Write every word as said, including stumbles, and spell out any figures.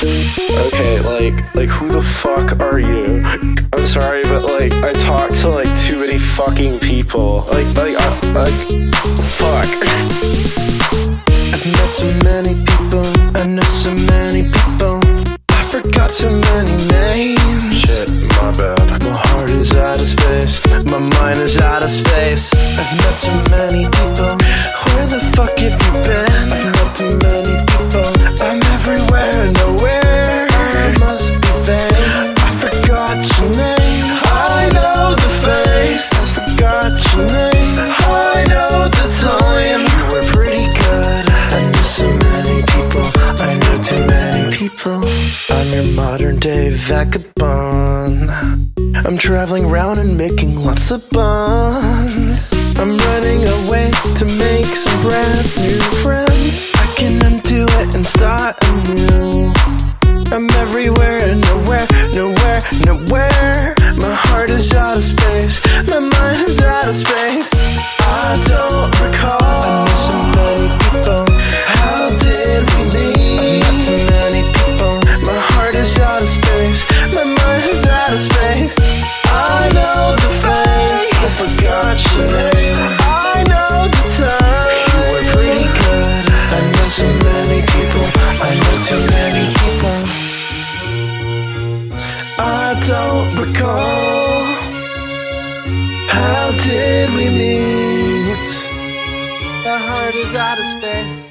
Okay, like, like, who the fuck are you? I'm sorry, but like, I talk to like too many fucking people. Like, like, uh, like, fuck. I've met so many people, I know so many people. I forgot so many names. Shit, my bad. My heart is out of space, my mind is out of space. I've met so many people, where the fuck have you been? I've met too many people, I'm everywhere, nowhere. I must be vain, I forgot your name. I know the face, I forgot your name. I know the time, you were pretty good. I knew so many people, I know too many people. I'm your modern day vagabond. I'm traveling around and making lots of buns. I'm running away to make some brand new friends. I can undo it and start anew. I'm everywhere and nowhere, nowhere, nowhere. My heart is out of space, my mind is out of space. I don't recall. I know so many people, how did we meet? Not too many people, my heart is out of space, my mind is out of space. I know the face, I forgot your name. I know the time, you were pretty good. I know so many people, I know too many people. I don't recall. How did we meet? My heart is out of space.